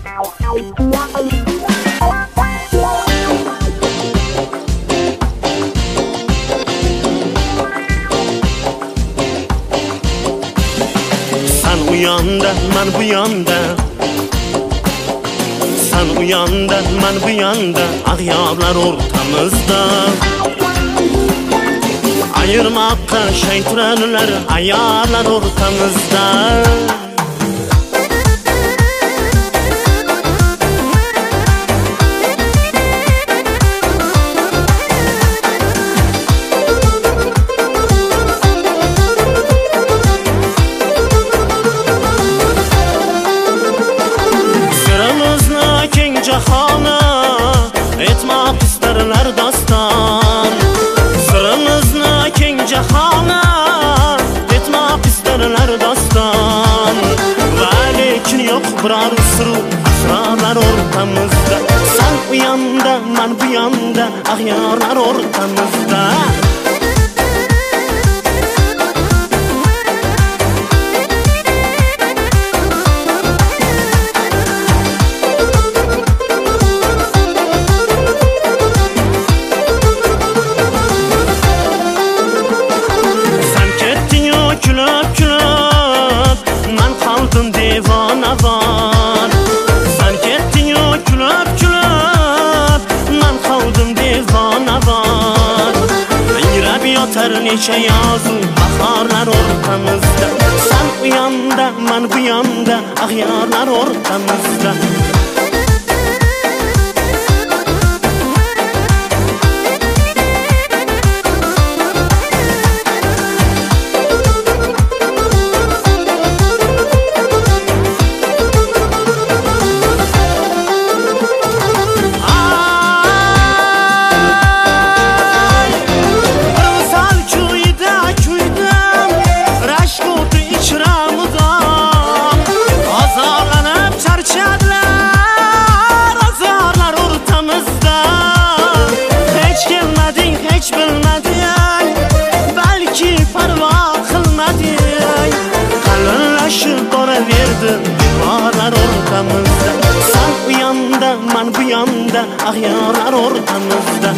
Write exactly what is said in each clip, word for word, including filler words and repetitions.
Sen uyanda, men bu yanda. Sen uyanda, men bu yanda. Ag'yoblar o'rtamizda. Ayırmakka şeytanlar, ayarlar ortamızda. Sıramızla keng cahana etmek isterler dastan. Sıramızla keng cahana etmek isterler dastan. Velikin yok birer sırrı asrarlar ortamızda. Sen uyanda, men bu yanda, ag'yarlar ortamızda. Külüp külüp, men kaldım divana var. Sen kettin yo külüp külüp, men kaldım divana var. Yürep yatar neçe yazı, baharlar ortamızda. Sen uyanda, men bu yanda, ag'yarlar ortamızda. Divarlar ortamızda. Sen uyanda, men bu yanda, ag'yarlar ortamızda.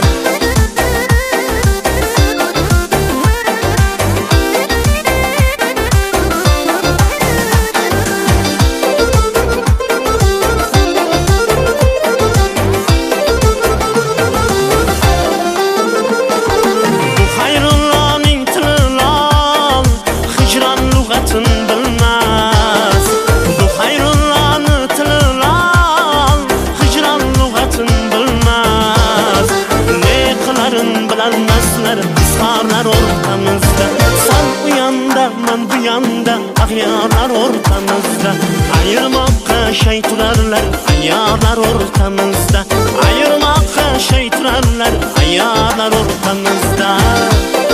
Bu hayrullahning tili lol, hicran lug'atin bilmas. Bilmezler ısrarlar ortamızda. Sen uyanda, men bu yanda, ag'yarlar ortamızda. Ayırmakka şeytanlar, ayarlar ortamızda. Ayırmakka şeytanlar, ayarlar ortamızda.